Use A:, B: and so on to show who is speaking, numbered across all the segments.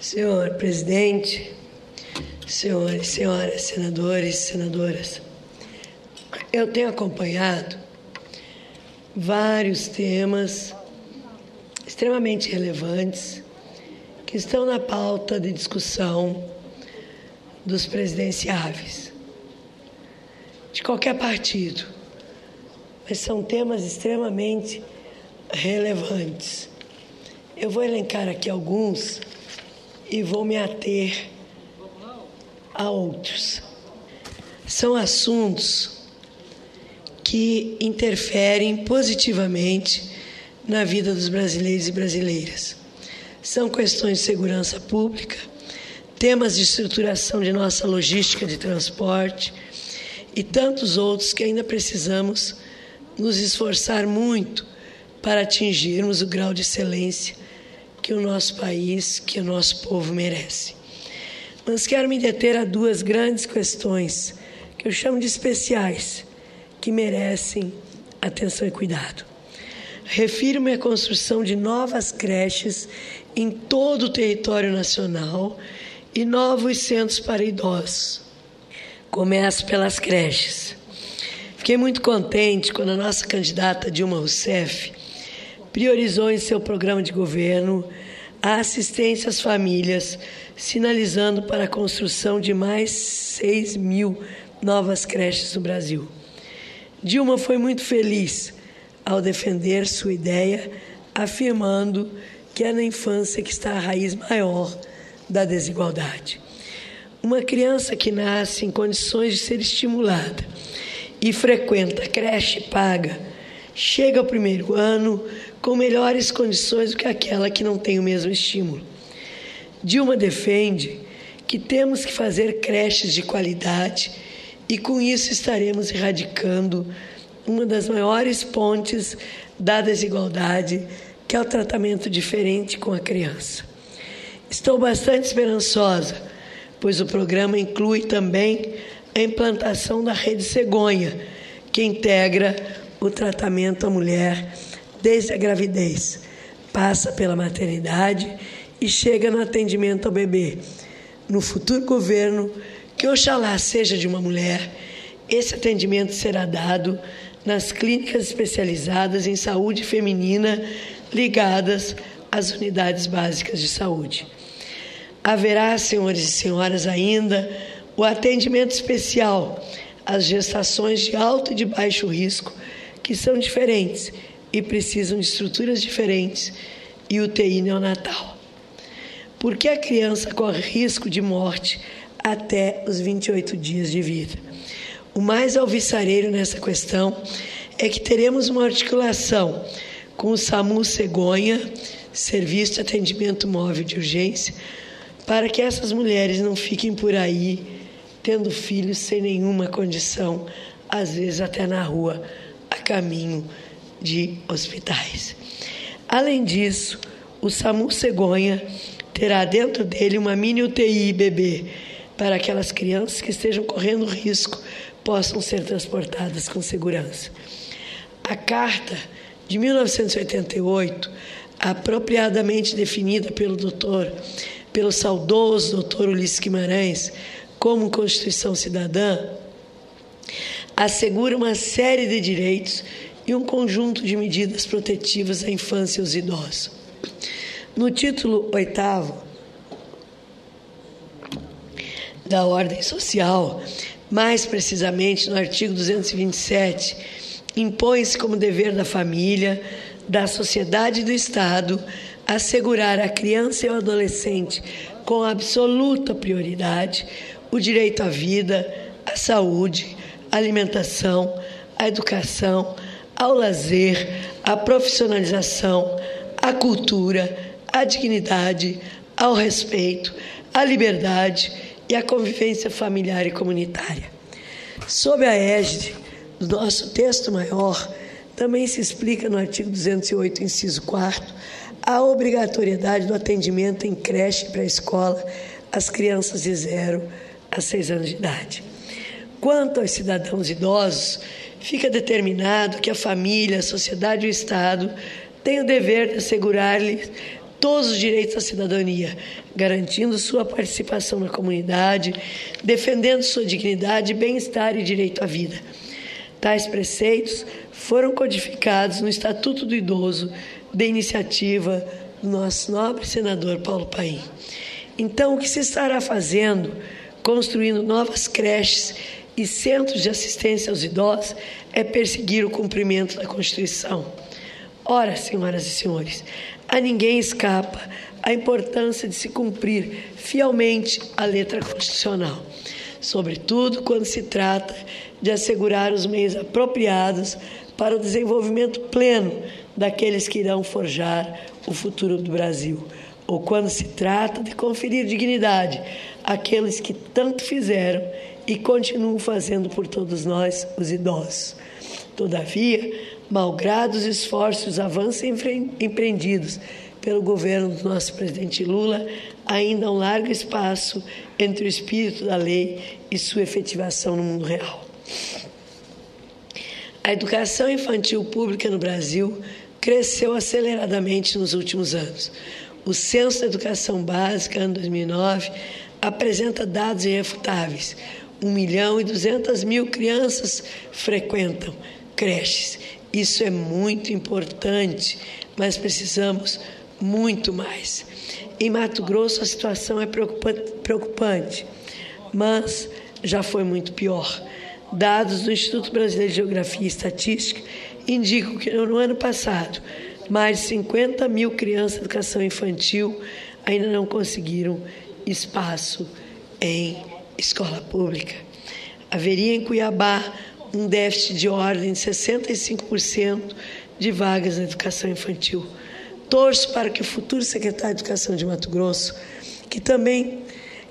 A: Senhor presidente, senhores e senhoras, senadores e senadoras, eu tenho acompanhado vários temas extremamente relevantes que estão na pauta de discussão dos presidenciáveis, de qualquer partido, mas são temas extremamente relevantes. Eu vou elencar aqui alguns e vou me ater a outros. São assuntos que interferem positivamente na vida dos brasileiros e brasileiras. São questões de segurança pública, temas de estruturação de nossa logística de transporte e tantos outros que ainda precisamos nos esforçar muito para atingirmos o grau de excelência que o nosso país, que o nosso povo merece. Mas quero me deter a duas grandes questões que eu chamo de especiais, que merecem atenção e cuidado. Refiro-me à construção de novas creches em todo o território nacional e novos centros para idosos. Começo pelas creches. Fiquei muito contente quando a nossa candidata Dilma Rousseff priorizou em seu programa de governo a assistência às famílias, sinalizando para a construção de mais 6.000 novas creches no Brasil. Dilma foi muito feliz ao defender sua ideia, afirmando que é na infância que está a raiz maior da desigualdade. Uma criança que nasce em condições de ser estimulada e frequenta creche paga, chega ao primeiro ano com melhores condições do que aquela que não tem o mesmo estímulo. Dilma defende que temos que fazer creches de qualidade e, com isso, estaremos erradicando uma das maiores pontes da desigualdade, que é o tratamento diferente com a criança. Estou bastante esperançosa, pois o programa inclui também a implantação da Rede Cegonha, que integra o tratamento à mulher desde a gravidez, passa pela maternidade e chega no atendimento ao bebê. No futuro governo, que oxalá seja de uma mulher, esse atendimento será dado nas clínicas especializadas em saúde feminina ligadas às unidades básicas de saúde. Haverá, senhores e senhoras, ainda o atendimento especial às gestações de alto e de baixo risco, que são diferentes e precisam de estruturas diferentes, e UTI neonatal. Por que a criança corre risco de morte até os 28 dias de vida? O mais alvissareiro nessa questão é que teremos uma articulação com o SAMU Cegonha, Serviço de Atendimento Móvel de Urgência, para que essas mulheres não fiquem por aí tendo filhos sem nenhuma condição, às vezes até na rua, a caminho de hospitais. Além disso, o SAMU Cegonha terá dentro dele uma mini UTI bebê para aquelas crianças que estejam correndo risco possam ser transportadas com segurança. A Carta de 1988, apropriadamente definida pelo saudoso doutor Ulisses Guimarães como Constituição Cidadã, assegura uma série de direitos e um conjunto de medidas protetivas à infância e aos idosos. No título 8º da Ordem Social, mais precisamente no artigo 227, impõe-se como dever da família, da sociedade e do Estado assegurar à criança e ao adolescente com absoluta prioridade o direito à vida, à saúde, à alimentação, à educação, ao lazer, à profissionalização, à cultura, à dignidade, ao respeito, à liberdade e à convivência familiar e comunitária. Sob a égide do nosso texto maior, também se explica no artigo 208, inciso 4º, a obrigatoriedade do atendimento em creche e pré-escola às crianças de 0 a 6 anos de idade. Quanto aos cidadãos idosos, fica determinado que a família, a sociedade e o Estado têm o dever de assegurar-lhes todos os direitos da cidadania, garantindo sua participação na comunidade, defendendo sua dignidade, bem-estar e direito à vida. Tais preceitos foram codificados no Estatuto do Idoso, de iniciativa do nosso nobre senador Paulo Paim. Então, o que se estará fazendo, construindo novas creches e centros de assistência aos idosos, é perseguir o cumprimento da Constituição. Ora, senhoras e senhores, a ninguém escapa a importância de se cumprir fielmente a letra constitucional, sobretudo quando se trata de assegurar os meios apropriados para o desenvolvimento pleno daqueles que irão forjar o futuro do Brasil, ou quando se trata de conferir dignidade àqueles que tanto fizeram e continuam fazendo por todos nós, os idosos. Todavia, malgrado os esforços e os avanços empreendidos pelo governo do nosso presidente Lula, ainda há um largo espaço entre o espírito da lei e sua efetivação no mundo real. A educação infantil pública no Brasil cresceu aceleradamente nos últimos anos. O Censo da Educação Básica, ano 2009, apresenta dados irrefutáveis. 1.200.000 crianças frequentam creches. Isso é muito importante, mas precisamos muito mais. Em Mato Grosso, a situação é preocupante, mas já foi muito pior. Dados do Instituto Brasileiro de Geografia e Estatística indicam que no ano passado, mais de 50.000 crianças de educação infantil ainda não conseguiram espaço em escola pública. Haveria em Cuiabá um déficit de ordem de 65% de vagas na educação infantil. Torço para que o futuro secretário de Educação de Mato Grosso, que também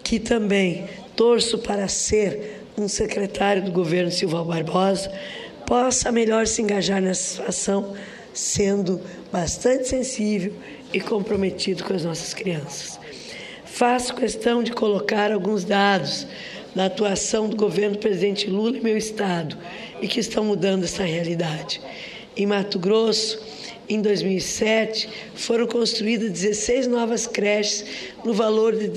A: torço para ser um secretário do governo Silval Barbosa, possa melhor se engajar nessa situação, sendo bastante sensível e comprometido com as nossas crianças. Faço questão de colocar alguns dados da atuação do governo do presidente Lula em meu estado e que estão mudando essa realidade. Em Mato Grosso, em 2007, foram construídas 16 novas creches no valor de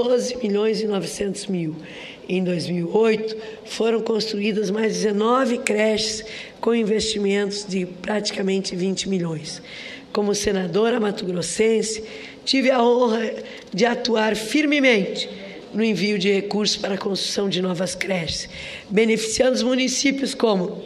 A: 12.900.000. Em 2008, foram construídas mais 19 creches com investimentos de praticamente 20 milhões. Como senadora mato-grossense, tive a honra de atuar firmemente no envio de recursos para a construção de novas creches, beneficiando os municípios como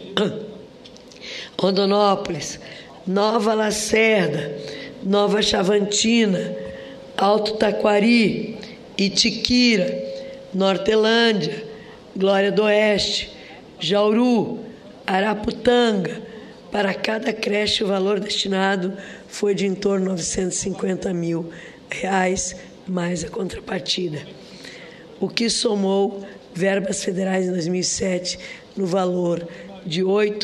A: Rondonópolis, Nova Lacerda, Nova Chavantina, Alto Taquari, Itiquira, Nortelândia, Glória do Oeste, Jauru, Araputanga. Para cada creche, o valor destinado foi de em torno de R$950 mil, mais a contrapartida, o que somou verbas federais em 2007 no valor de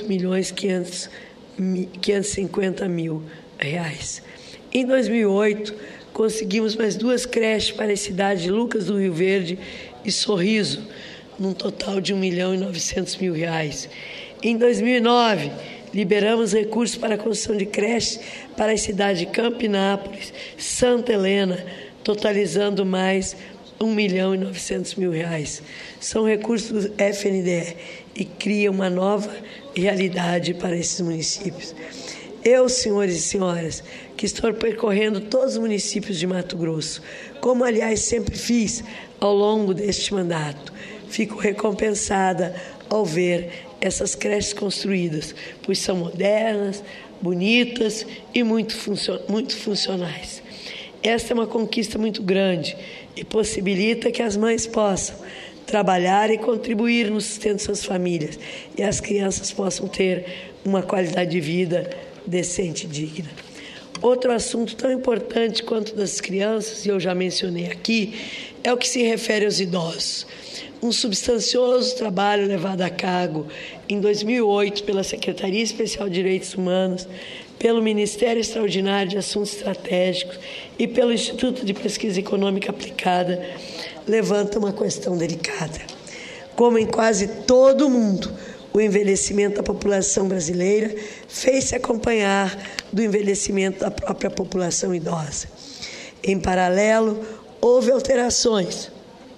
A: R$8.550.000. Em 2008, conseguimos mais 2 creches para as cidades de Lucas do Rio Verde e Sorriso, num total de R$1.900.000. Em 2009, liberamos recursos para a construção de creches para as cidades de Campinápolis, Santa Helena, totalizando mais R$1.900.000. São recursos do FNDE e criam uma nova realidade para esses municípios. Eu, senhores e senhoras, que estou percorrendo todos os municípios de Mato Grosso, como, aliás, sempre fiz ao longo deste mandato, fico recompensada ao ver essas creches construídas, pois são modernas, bonitas e muito funcionais. Esta é uma conquista muito grande e possibilita que as mães possam trabalhar e contribuir no sustento de suas famílias e as crianças possam ter uma qualidade de vida decente e digna. Outro assunto tão importante quanto das crianças, e eu já mencionei aqui, é o que se refere aos idosos. Um substancioso trabalho levado a cabo em 2008 pela Secretaria Especial de Direitos Humanos, pelo Ministério Extraordinário de Assuntos Estratégicos e pelo Instituto de Pesquisa Econômica Aplicada, levanta uma questão delicada. Como em quase todo o mundo, o envelhecimento da população brasileira fez-se acompanhar do envelhecimento da própria população idosa. Em paralelo, houve alterações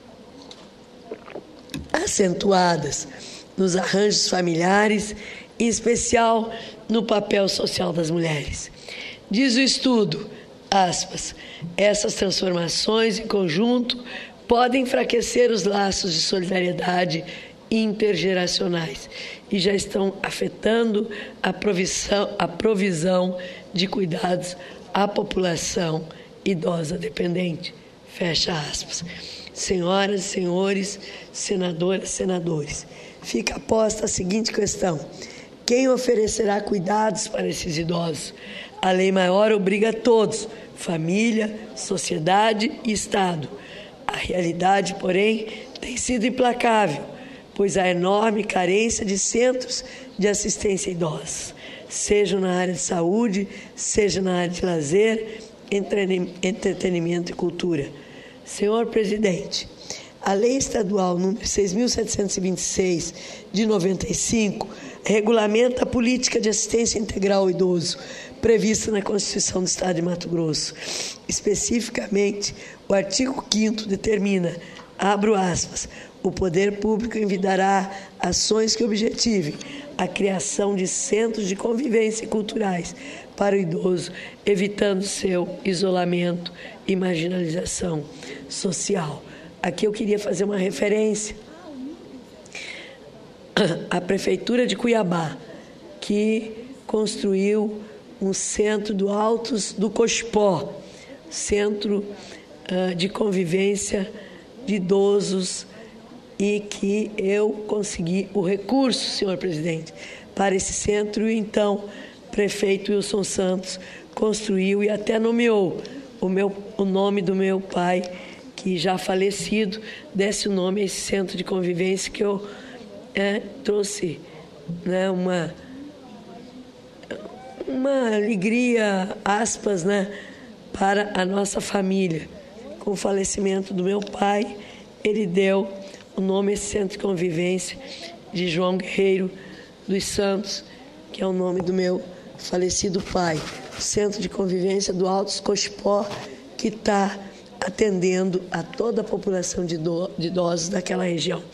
A: acentuadas nos arranjos familiares, em especial no papel social das mulheres. Diz o estudo, aspas, essas transformações em conjunto podem enfraquecer os laços de solidariedade intergeracionais e já estão afetando a provisão de cuidados à população idosa dependente. Fecha aspas. Senhoras e senhores, senadoras e senadores, fica posta a seguinte questão: quem oferecerá cuidados para esses idosos? A lei maior obriga a todos, família, sociedade e Estado. A realidade, porém, tem sido implacável, pois há enorme carência de centros de assistência a idosos, seja na área de saúde, seja na área de lazer, entretenimento e cultura. Senhor presidente, a Lei Estadual número 6.726, de 95, regulamenta a política de assistência integral ao idoso, prevista na Constituição do Estado de Mato Grosso. Especificamente, o artigo 5º determina, abro aspas, o poder público envidará ações que objetivem a criação de centros de convivência culturais para o idoso, evitando seu isolamento e marginalização social. Aqui eu queria fazer uma referência à Prefeitura de Cuiabá, que construiu um centro do Altos do Cochipó, centro de convivência de idosos, e que eu consegui o recurso, senhor presidente, para esse centro, e então o prefeito Wilson Santos construiu e até nomeou o nome do meu pai, que já falecido, desse o nome a esse centro de convivência, que eu trouxe, né, uma alegria, aspas, né, para a nossa família. Com o falecimento do meu pai, ele deu o nome a esse centro de convivência de João Guerreiro dos Santos, que é o nome do meu falecido pai. O Centro de Convivência do Altos Cochipó, que está atendendo a toda a população de idosos daquela região.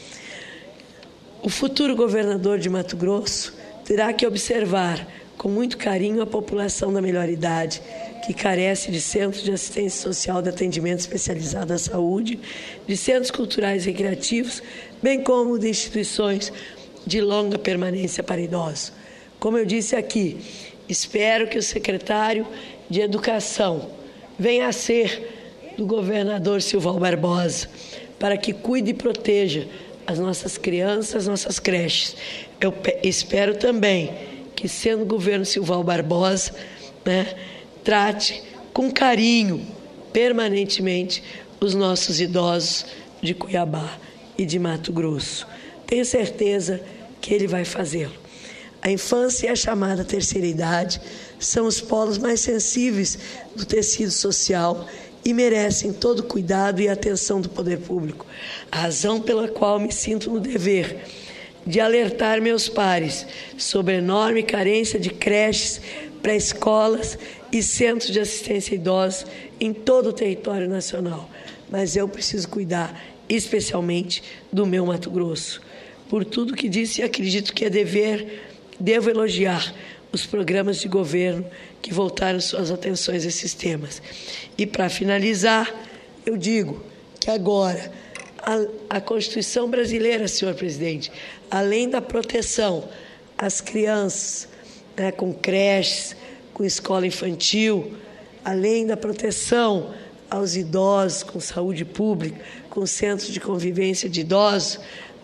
A: O futuro governador de Mato Grosso terá que observar com muito carinho a população da melhor idade, que carece de centros de assistência social de atendimento especializado à saúde, de centros culturais e recreativos, bem como de instituições de longa permanência para idosos. Como eu disse aqui, espero que o secretário de Educação venha a ser do governador Silval Barbosa, para que cuide e proteja as nossas crianças, as nossas creches. Eu espero também que, sendo o governo Silval Barbosa, né, trate com carinho, permanentemente, os nossos idosos de Cuiabá e de Mato Grosso. Tenho certeza que ele vai fazê-lo. A infância e a chamada terceira idade são os polos mais sensíveis do tecido social e merecem todo o cuidado e atenção do poder público, a razão pela qual me sinto no dever de alertar meus pares sobre a enorme carência de creches, pré-escolas e centros de assistência a idosos em todo o território nacional. Mas eu preciso cuidar especialmente do meu Mato Grosso. Por tudo que disse, acredito que devo elogiar os programas de governo que voltaram suas atenções a esses temas. E, para finalizar, eu digo que agora a Constituição brasileira, senhor presidente, além da proteção às crianças, né, com creches, com escola infantil, além da proteção aos idosos com saúde pública, com centros de convivência de idosos,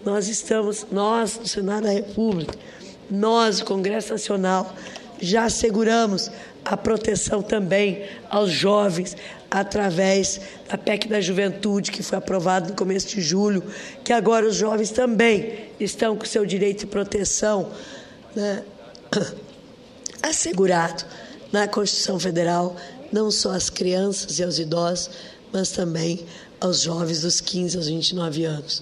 A: nós, do Senado da República, nós, o Congresso Nacional, já asseguramos a proteção também aos jovens através da PEC da Juventude, que foi aprovada no começo de julho, que agora os jovens também estão com seu direito de proteção, né, assegurado na Constituição Federal, não só às crianças e aos idosos, mas também aos jovens dos 15 aos 29 anos.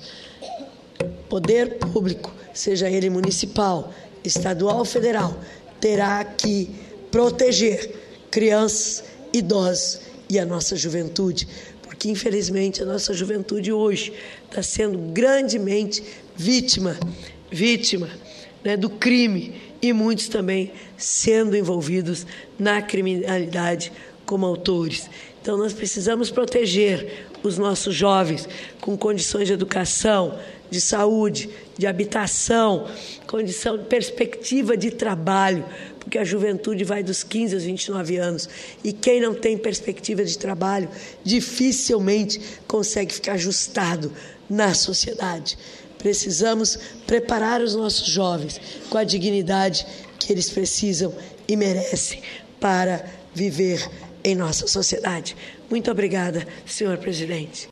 A: Poder público, seja ele municipal, estadual ou federal, terá que proteger crianças, idosos e a nossa juventude, porque, infelizmente, a nossa juventude hoje está sendo grandemente vítima, né, do crime, e muitos também sendo envolvidos na criminalidade como autores. Então, nós precisamos proteger os nossos jovens com condições de educação, de saúde, de habitação, condição de perspectiva de trabalho, porque a juventude vai dos 15 aos 29 anos, e quem não tem perspectiva de trabalho dificilmente consegue ficar ajustado na sociedade. Precisamos preparar os nossos jovens com a dignidade que eles precisam e merecem para viver em nossa sociedade. Muito obrigada, senhor presidente.